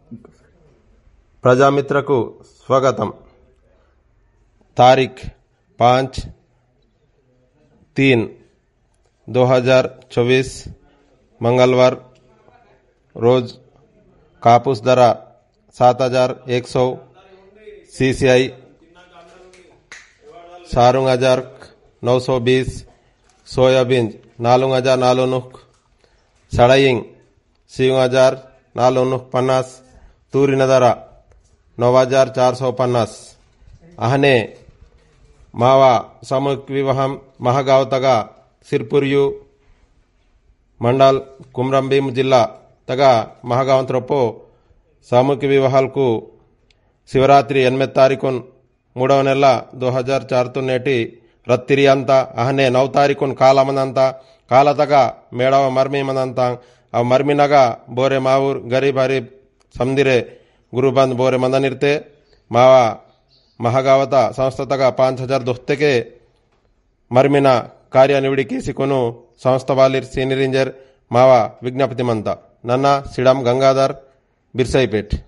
प्रजामित्र को स्वागतम। तारीख 5/3/2024 मंगलवार रोज कापूस दरा 7100, CCI 4920, सोयाबीन 4049, सड़ाइंग 7450, तूरिन दरा 9450। आहने मावा सामूहिक विवाह महागाव तगा सिरपुरियु मंडल कुमरंभीम जिल्ला तगा महागावंतरपो सामूहिक विवाहालकु शिवरात्रि 8 तारीखुन 3వ నెల 2004 నేటి రత్తిరి అంత అహనే 9 तारीखुन కాలమనంత కాలతగా మేడవ మర్మిమనంత అవ మర్మినగా బోరే మావూర్ గరీబ్ హరీబ్ సందిరే गुरुबंद बोरे मंदनिर्ते मावा महागावता संस्थतगा 5000 दोस्तेके मर्मिना कार्य निवडिकी सिकुनु संस्था वालिर सीनियर इंजर मावा विज्ञापति मंता नन्ना सिडम गंगाधर बिरसाईपेट।